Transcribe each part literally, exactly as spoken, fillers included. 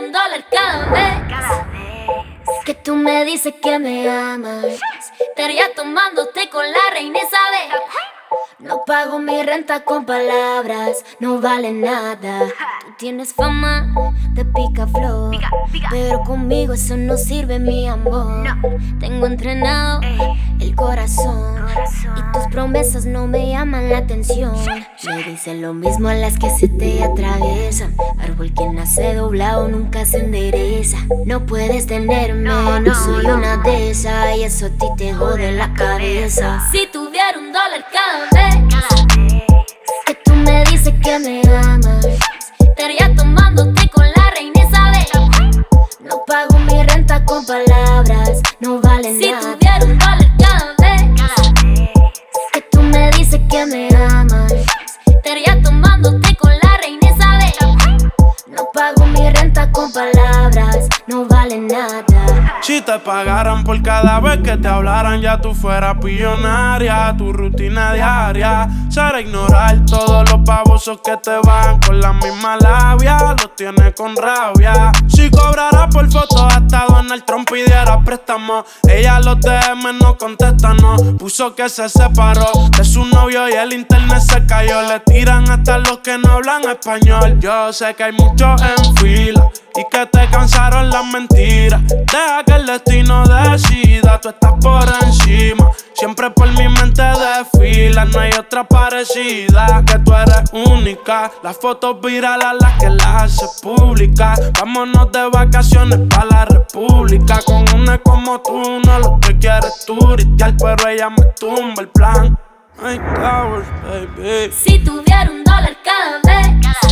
un dólar cada vez, cada vez que tú me dices que me amas. Estaría tomándote con la reina Isabel. No pago mi renta con palabras, no vale nada. Tú tienes fama de picaflor, pica, pica. Pero conmigo eso no sirve, mi amor. No. Tengo entrenado Ey. el corazón, corazón, y tus promesas no me llaman la atención. Me dicen lo mismo a las que se te atraviesan. Árbol que nace doblado nunca se endereza. No puedes tenerme, no, no, no soy no. una de esas, y eso a ti te jode la cabeza. Si tuviera un dólar cada vez que tú me dices que me amas, estaría tomándote con la reina Isabel. No pago mi renta con palabras, no vale si nada. Si tuviera un dólar cada vez que tú me dices que me amas, estaría tomándote con la reina Isabel. No pago mi renta con palabras, no vale nada. Si te pagaran por cada vez que te hablaran, ya tú fueras billonaria. Tu rutina diaria será ignorar todos los babosos que te van con la misma labia. Los tienes con rabia. Si cobrara por fotos hasta Donald Trump pidiera préstamo, ella los D M no contesta, no. Puso que se separó de su novio y el internet se cayó. Le tiran hasta los que no hablan español. Yo sé que hay muchos en fila y que te cansaron las mentiras. Deja que el destino decida, tú estás por encima. Siempre por mi mente desfila, no hay otra parecida. Que tú eres única, las fotos virales las que las haces públicas. Vámonos de vacaciones pa' la república. Con una como tú, no lo que quieres turistear, pero ella me tumba el plan. Ay, Towers, baby. Si tuviera un dólar cada vez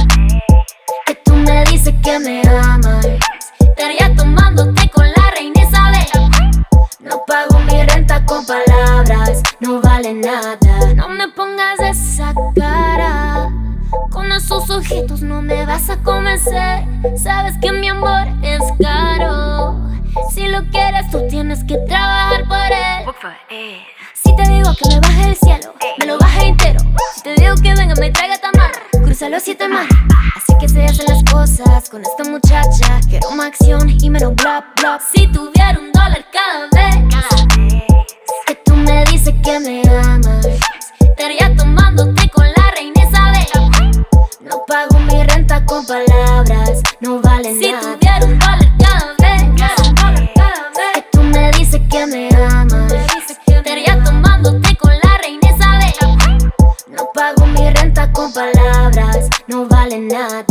que tú me dices que me amas, estaría tomándote con la reina Isabel. No pago mi renta con palabras, no vale nada. No me pongas esa cara, con esos ojitos no me vas a convencer. Sabes que mi amor es caro. Si lo quieres tú tienes que trabajar por él. Si te digo que me baje del cielo, me lo baje entero. Si te digo que venga me traiga tamar, cruza los siete mares. Así que se hacen las cosas con esta muchacha. Quiero más acción y menos bla bla. Si tuviera un dólar cada vez que tú me dices que me amas, estaría tomándote con la reina Isabel. No pago mi renta con palabras, no vale si nada. Si tuviera un dólar cada vez que tú me dices que me amas, estaría tomándote con la reina Isabel. No pago mi renta con palabras, no vale nada.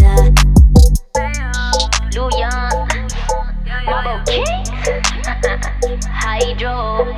Luyan, Bubble King, Hydro.